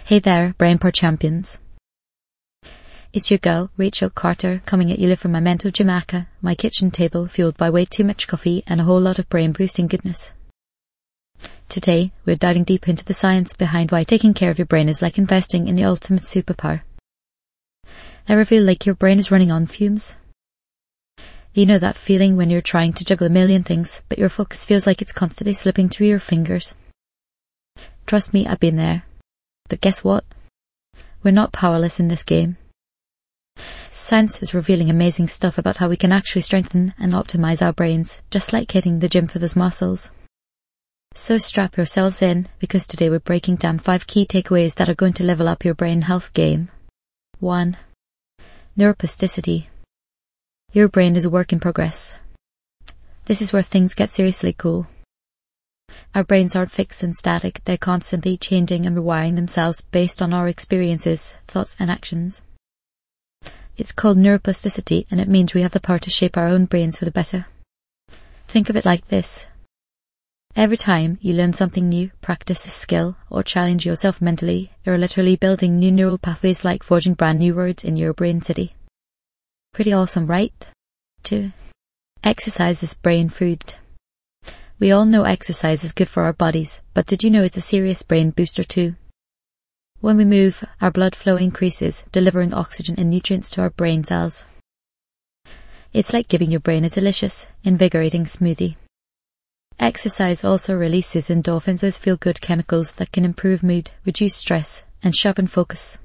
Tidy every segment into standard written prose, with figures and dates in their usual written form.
Hey there, Brainpower champions. It's your girl, Rachel Carter, coming at you live from my mental Jamaica, my kitchen table fueled by way too much coffee and a whole lot of brain-boosting goodness. Today, we're diving deep into the science behind why taking care of your brain is like investing in the ultimate superpower. Ever feel like your brain is running on fumes? You know that feeling when you're trying to juggle a million things, but your focus feels like it's constantly slipping through your fingers? Trust me, I've been there. But guess what? We're not powerless in this game. Science is revealing amazing stuff about how we can actually strengthen and optimize our brains, just like hitting the gym for those muscles. So strap yourselves in, because today we're breaking down 5 key takeaways that are going to level up your brain health game. 1. Neuroplasticity. Your brain is a work in progress. This is where things get seriously cool. Our brains aren't fixed and static, they're constantly changing and rewiring themselves based on our experiences, thoughts and actions. It's called neuroplasticity, and it means we have the power to shape our own brains for the better. Think of it like this. Every time you learn something new, practice a skill, or challenge yourself mentally, you're literally building new neural pathways like forging brand new roads in your brain city. Pretty awesome, right? 2. Exercise is brain food. We all know exercise is good for our bodies, but did you know it's a serious brain booster too? When we move, our blood flow increases, delivering oxygen and nutrients to our brain cells. It's like giving your brain a delicious, invigorating smoothie. Exercise also releases endorphins, those feel-good chemicals that can improve mood, reduce stress, and sharpen focus.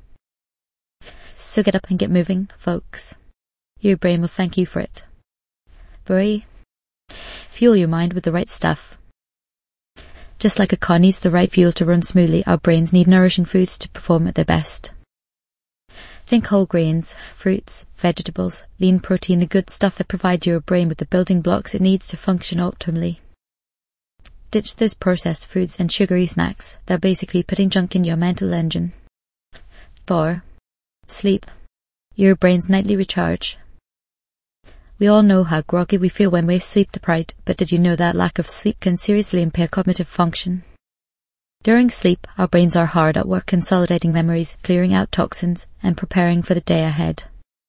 So get up and get moving, folks. Your brain will thank you for it. 3. Fuel your mind with the right stuff. Just like a car needs the right fuel to run smoothly, our brains need nourishing foods to perform at their best. Think whole grains, fruits, vegetables, lean protein, the good stuff that provides your brain with the building blocks it needs to function optimally. Ditch those processed foods and sugary snacks. They're basically putting junk in your mental engine. 4. Sleep. Your brain's nightly recharge. We all know how groggy we feel when we're sleep deprived, but did you know that lack of sleep can seriously impair cognitive function? During sleep, our brains are hard at work consolidating memories, clearing out toxins, and preparing for the day ahead.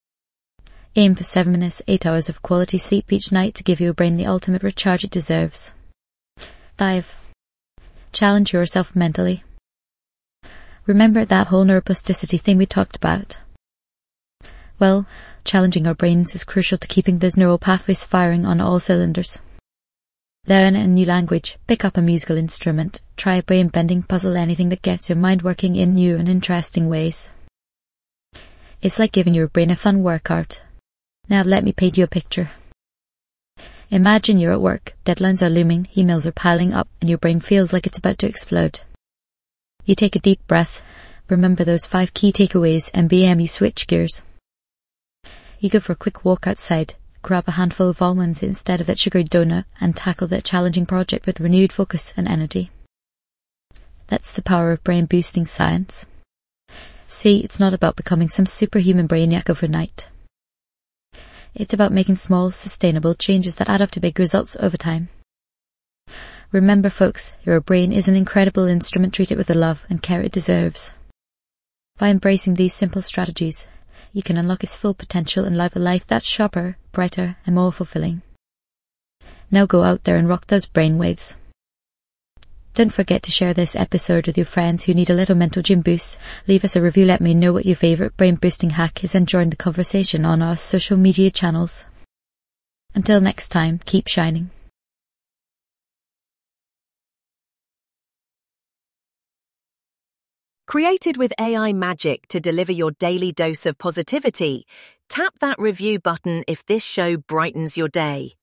Aim for 7 minutes, 8 hours of quality sleep each night to give your brain the ultimate recharge it deserves. 5. Challenge yourself mentally. Remember that whole neuroplasticity thing we talked about? Well, challenging our brains is crucial to keeping those neural pathways firing on all cylinders. Learn a new language, pick up a musical instrument, try a brain-bending puzzle, anything that gets your mind working in new and interesting ways. It's like giving your brain a fun workout. Now let me paint you a picture. Imagine you're at work, deadlines are looming, emails are piling up, and your brain feels like it's about to explode. You take a deep breath, remember those 5 key takeaways, and bam, you switch gears. You go for a quick walk outside, grab a handful of almonds instead of that sugary donut, and tackle that challenging project with renewed focus and energy. That's the power of brain-boosting science. See, it's not about becoming some superhuman brainiac overnight. It's about making small, sustainable changes that add up to big results over time. Remember, folks, your brain is an incredible instrument. Treat it with the love and care it deserves. By embracing these simple strategies, you can unlock its full potential and live a life that's sharper, brighter, and more fulfilling. Now go out there and rock those brainwaves. Don't forget to share this episode with your friends who need a little mental gym boost. Leave us a review, let me know what your favourite brain-boosting hack is, and join the conversation on our social media channels. Until next time, keep shining. Created with AI magic to deliver your daily dose of positivity, tap that review button if this show brightens your day.